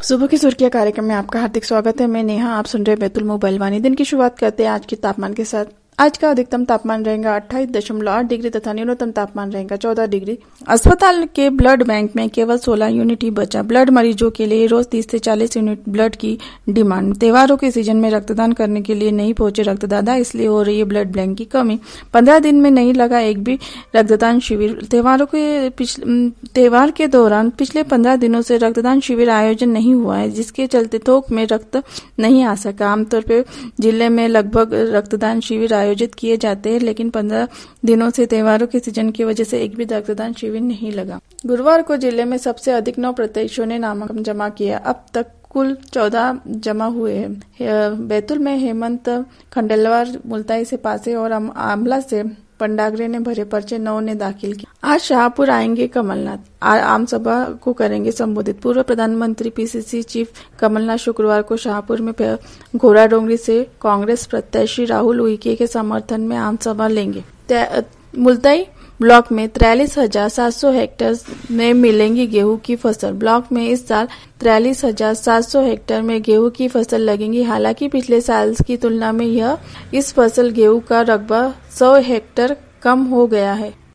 सुबह की सुर्खियां कार्यक्रम में आपका हार्दिक स्वागत है। मैं नेहा, आप सुन रहे बैतुल मोबाइल वाणी। दिन की शुरुआत करते हैं आज के तापमान के साथ। आज का अधिकतम तापमान रहेगा 28.8 डिग्री तथा न्यूनतम तापमान रहेगा 14 डिग्री। अस्पताल के ब्लड बैंक में केवल 16 यूनिट ही बचा। ब्लड मरीजों के लिए रोज 30 से 40 यूनिट ब्लड की डिमांड। त्योहारों के सीजन में रक्तदान करने के लिए नहीं पहुंचे रक्तदाता, इसलिए हो रही है ब्लड बैंक की कमी। 15 दिन में नहीं लगा एक भी रक्तदान शिविर। त्योहार के दौरान पिछले 15 दिनों से रक्तदान शिविर आयोजन नहीं हुआ है, जिसके चलते थोक में रक्त नहीं आ सका। आमतौर पर जिले में लगभग रक्तदान शिविर आयोजित किए जाते हैं, लेकिन 15 दिनों से त्योहारों के सीजन की वजह से एक भी रक्तदान शिविर नहीं लगा। गुरुवार को जिले में सबसे अधिक 9 प्रत्याशियों ने नामांकन जमा किया। अब तक कुल 14 जमा हुए हैं। बैतुल में हेमंत खंडेलवाल, मुल्ताई से पासे और आमला से पंडागरे ने भरे पर्चे, 9 ने दाखिल किए। आज शाहपुर आएंगे कमलनाथ, आम सभा को करेंगे संबोधित। पूर्व प्रधानमंत्री पीसीसी चीफ कमलनाथ शुक्रवार को शाहपुर में घोड़ा-डोंगरी से कांग्रेस प्रत्याशी राहुल उइके के समर्थन में आम सभा लेंगे। मुल्ताई ब्लॉक में 43,700 हेक्टेयर में मिलेंगी गेहूं की फसल। ब्लॉक में इस साल 43,700 हेक्टेयर में गेहूं की फसल लगेगी। हालांकि पिछले साल की तुलना में इस फसल गेहूं का रकबा 100 हेक्टेयर कम हो गया है।